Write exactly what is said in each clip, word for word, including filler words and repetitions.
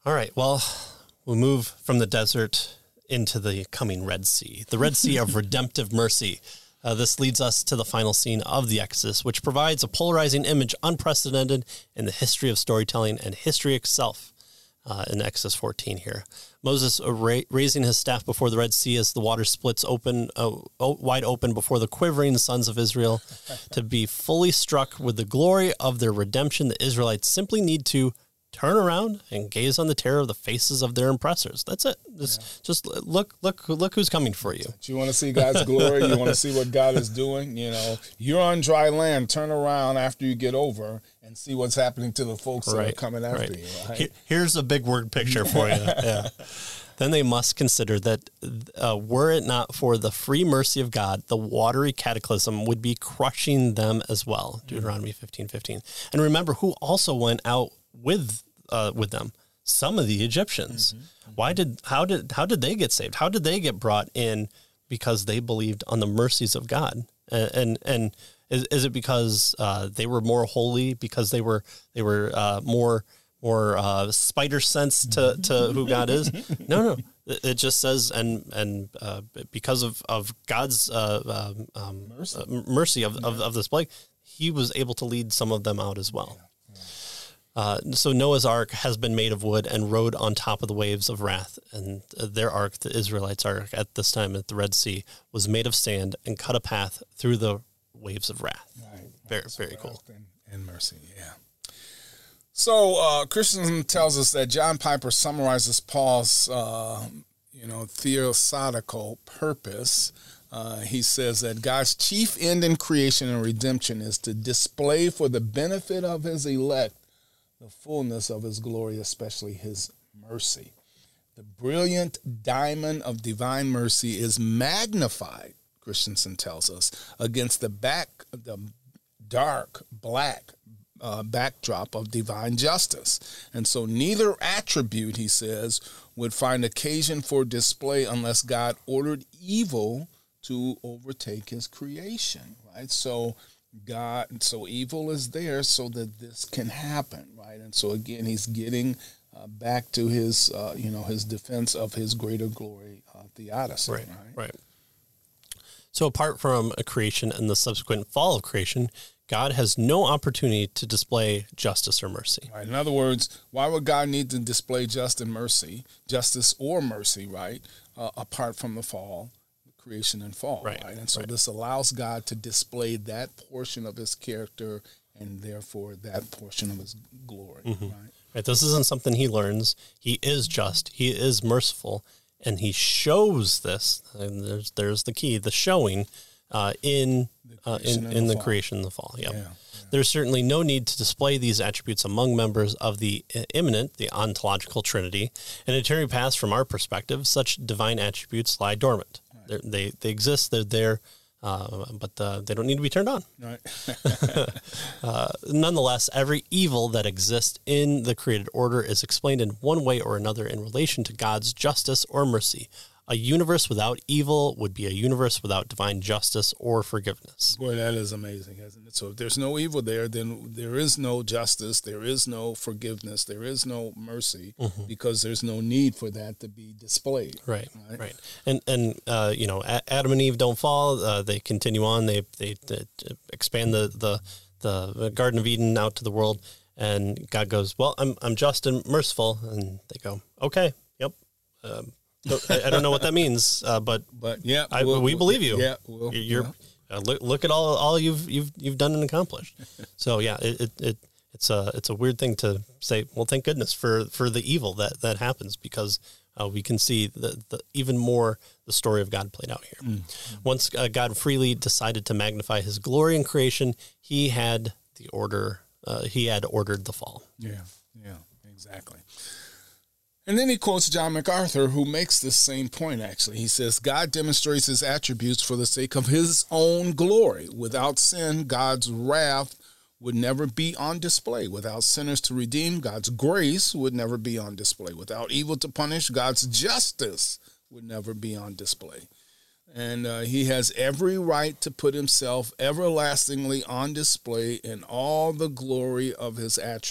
All right, well, we'll move from the desert into the coming Red Sea, the Red Sea of redemptive mercy. Uh, this leads us to the final scene of the Exodus, which provides a polarizing image unprecedented in the history of storytelling and history itself. Uh, in Exodus fourteen here, Moses uh, ra- raising his staff before the Red Sea as the water splits open, uh, o- wide open before the quivering sons of Israel. To be fully struck with the glory of their redemption, the Israelites simply need to turn around and gaze on the terror of the faces of their oppressors. That's it. Just, yeah. just look, look, look who's coming for you. You want to see God's glory. You want to see what God is doing. You know, you're on dry land. Turn around after you get over and see what's happening to the folks right. that are coming after right. you. Right? Here's a big word picture for you. Yeah. Then they must consider that uh, were it not for the free mercy of God, the watery cataclysm would be crushing them as well. Deuteronomy fifteen fifteen. And remember who also went out with uh, with them. Some of the Egyptians. Mm-hmm, mm-hmm. Why did how did how did they get saved? How did they get brought in? Because they believed on the mercies of God. And and, and is, is it because uh, they were more holy? Because they were they were uh, more more uh, spider sense to, to who God is? No, no. It just says and and uh, because of of God's uh, um, mercy, uh, mercy of, yeah. of of this plague, He was able to lead some of them out as well. Yeah. Uh, so Noah's ark has been made of wood and rode on top of the waves of wrath. And their ark, the Israelites' ark at this time at the Red Sea, was made of sand and cut a path through the waves of wrath. Right. Very, That's very cool. And, and mercy, yeah. So uh, Christianism tells us that John Piper summarizes Paul's, uh, you know, theosophical purpose. Uh, he says that God's chief end in creation and redemption is to display for the benefit of his elect the fullness of his glory, especially his mercy. The brilliant diamond of divine mercy is magnified, Christensen tells us, against the back, the dark, black uh, backdrop of divine justice. And so neither attribute, he says, would find occasion for display unless God ordered evil to overtake his creation, right? So God, so evil is there so that this can happen, right? And so again, he's getting uh, back to his, uh, you know, his defense of his greater glory, uh, theodicy, right, right? Right. So apart from a creation and the subsequent fall of creation, God has no opportunity to display justice or mercy. Right. In other words, why would God need to display justice and mercy, justice or mercy, right? Uh, apart from the fall. Creation and fall, right? right? And so right. this allows God to display that portion of his character and therefore that portion of his glory, mm-hmm. right? Right. This isn't something he learns. He is just. He is merciful, and he shows this. And there's there's the key, the showing uh, in uh, in, in the, the creation and the fall. Yep. Yeah. Yeah. There's certainly no need to display these attributes among members of the immanent, the ontological Trinity. In eternity past, from our perspective, such divine attributes lie dormant. They're, they they exist. They're there, uh, but uh, they don't need to be turned on. Right. uh, nonetheless, every evil that exists in the created order is explained in one way or another in relation to God's justice or mercy. A universe without evil would be a universe without divine justice or forgiveness. Boy, that is amazing, isn't it? So if there's no evil there, then there is no justice, there is no forgiveness, there is no mercy, mm-hmm. because there's no need for that to be displayed. Right, right. right. And, and uh, you know, Adam and Eve don't fall. Uh, they continue on. They, they, they expand the, the, the Garden of Eden out to the world. And God goes, well, I'm I'm just and merciful. And they go, okay, yep. Um, I don't know what that means, uh, but but yeah, I, we'll, we believe you. Yeah, we'll, you're. Yeah. Uh, look, look at all all you've you've you've done and accomplished. So yeah, it, it, it it's a it's a weird thing to say. Well, thank goodness for, for the evil that, that happens, because uh, we can see the, the even more the story of God played out here. Mm-hmm. Once uh, God freely decided to magnify His glory in creation, He had the order. Uh, he had ordered the fall. Yeah, yeah, exactly. And then he quotes John MacArthur, who makes this same point, actually. He says, God demonstrates his attributes for the sake of his own glory. Without sin, God's wrath would never be on display. Without sinners to redeem, God's grace would never be on display. Without evil to punish, God's justice would never be on display. And uh, he has every right to put himself everlastingly on display in all the glory of his attributes.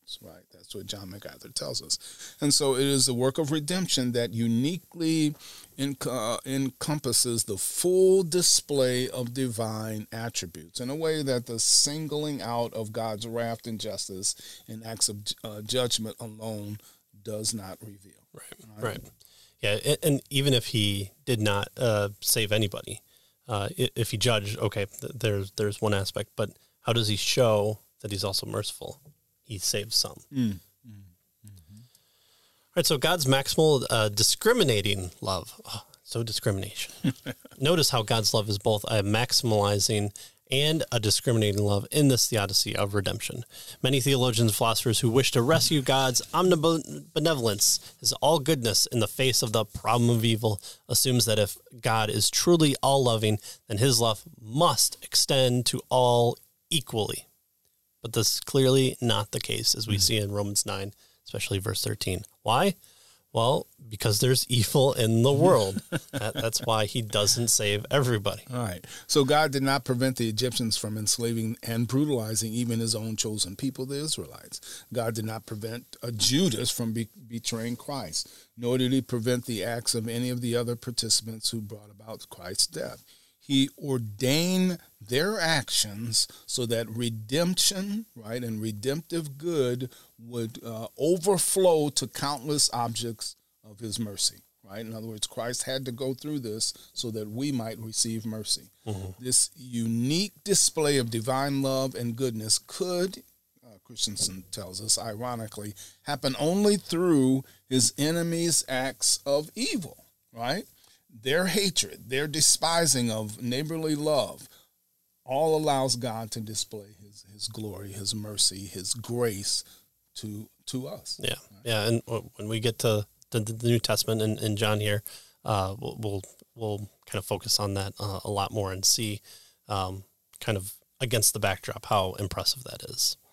actions, right? That's what John MacArthur tells us. And so it is the work of redemption that uniquely en- uh, encompasses the full display of divine attributes in a way that the singling out of God's wrath and justice in acts of uh, judgment alone does not reveal. Right, right. right. Yeah, and, and even if he did not uh, save anybody, uh, if he judged, okay, there's there's one aspect, but how does he show that he's also merciful? He saves some. Mm. Mm-hmm. All right, so God's maximal uh, discriminating love. Oh, so discrimination. Notice how God's love is both a maximalizing and a discriminating love in this theodicy of redemption. Many theologians and philosophers who wish to rescue God's omnibenevolence, his all goodness in the face of the problem of evil, assumes that if God is truly all-loving, then his love must extend to all equally. But this is clearly not the case, as we mm-hmm. see in Romans nine, especially verse thirteen. Why? Well, because there's evil in the world. that, that's why he doesn't save everybody. All right. So God did not prevent the Egyptians from enslaving and brutalizing even his own chosen people, the Israelites. God did not prevent a Judas from be- betraying Christ, nor did he prevent the acts of any of the other participants who brought about Christ's death. He ordained their actions so that redemption, right, and redemptive good would uh, overflow to countless objects of his mercy, right? In other words, Christ had to go through this so that we might receive mercy. Mm-hmm. This unique display of divine love and goodness could, uh, Christensen tells us, ironically, happen only through his enemies' acts of evil, right? Their hatred, their despising of neighborly love, all allows God to display his, his glory, his mercy, his grace to to us. Yeah, yeah. And when we get to the, the New Testament and, and John here, uh, we'll, we'll we'll kind of focus on that uh, a lot more and see, um, kind of against the backdrop, how impressive that is.